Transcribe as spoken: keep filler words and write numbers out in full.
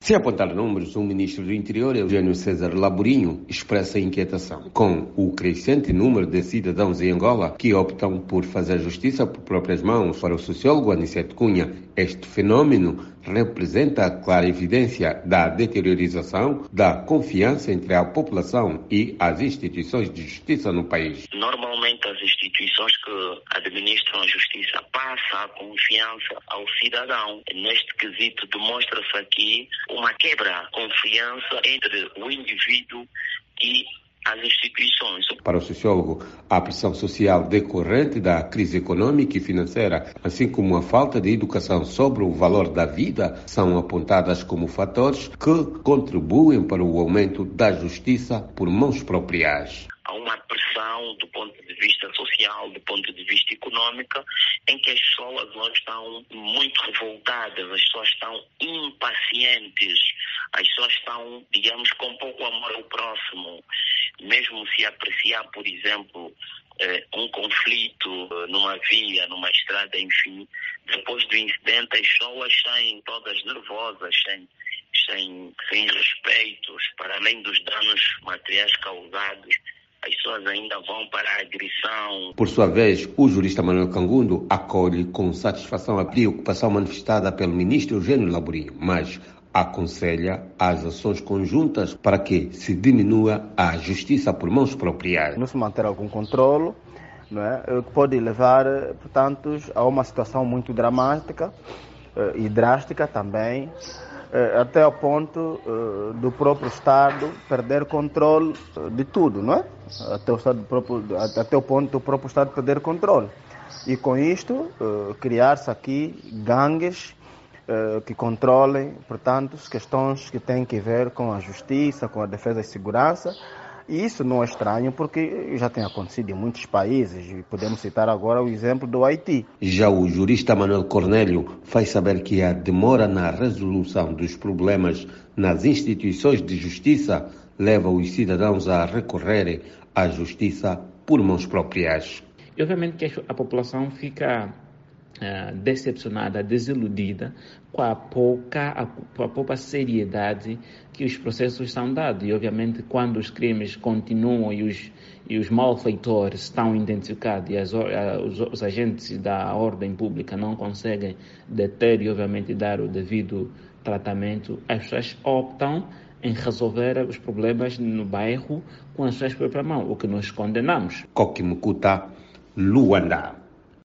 Sem apontar números, o ministro do Interior, Eugênio César Laborinho, expressa inquietação com o crescente número de cidadãos em Angola que optam por fazer justiça por próprias mãos. Para o sociólogo Aniceto Cunha, este fenômeno representa a clara evidência da deteriorização da confiança entre a população e as instituições de justiça no país. Normalmente as instituições que administram a justiça passam a confiança ao cidadão. Neste quesito demonstra-se aqui uma quebra de confiança entre o indivíduo e as instituições. Para o sociólogo, a pressão social decorrente da crise econômica e financeira, assim como a falta de educação sobre o valor da vida, são apontadas como fatores que contribuem para o aumento da justiça por mãos próprias. Há uma pressão do ponto de vista social, do ponto de vista econômico, em que as pessoas hoje estão muito revoltadas, as pessoas estão impacientes, as pessoas estão, digamos, com pouco amor ao próximo. Mesmo se apreciar, por exemplo, um conflito numa via, numa estrada, enfim, depois do incidente as pessoas saem todas nervosas, sem, sem, sem respeitos, para além dos danos materiais causados. As pessoas ainda vão para a agressão. Por sua vez, o jurista Manuel Cangundo acolhe com satisfação a preocupação manifestada pelo ministro Eugênio Laborinho, mas aconselha as ações conjuntas para que se diminua a justiça por mãos próprias. Não se manter algum controle, não é? Que pode levar, portanto, a uma situação muito dramática e drástica também, até o ponto do próprio Estado perder controle de tudo, não é? Até o, Estado próprio, até o ponto do próprio Estado perder controle. E com isto, criar-se aqui gangues que controlem, portanto, questões que têm que ver com a justiça, com a defesa e segurança. E isso não é estranho porque já tem acontecido em muitos países, e podemos citar agora o exemplo do Haiti. Já o jurista Manuel Cornélio faz saber que a demora na resolução dos problemas nas instituições de justiça leva os cidadãos a recorrerem à justiça por mãos próprias. E obviamente que a população fica Uh, decepcionada, desiludida com a pouca, a, a pouca seriedade que os processos são dados. E, obviamente, quando os crimes continuam e os, e os malfeitores estão identificados e as, os, os agentes da ordem pública não conseguem deter e, obviamente, dar o devido tratamento, as pessoas optam em resolver os problemas no bairro com as suas próprias mãos, o que nós condenamos. Coquimucuta, Luanda.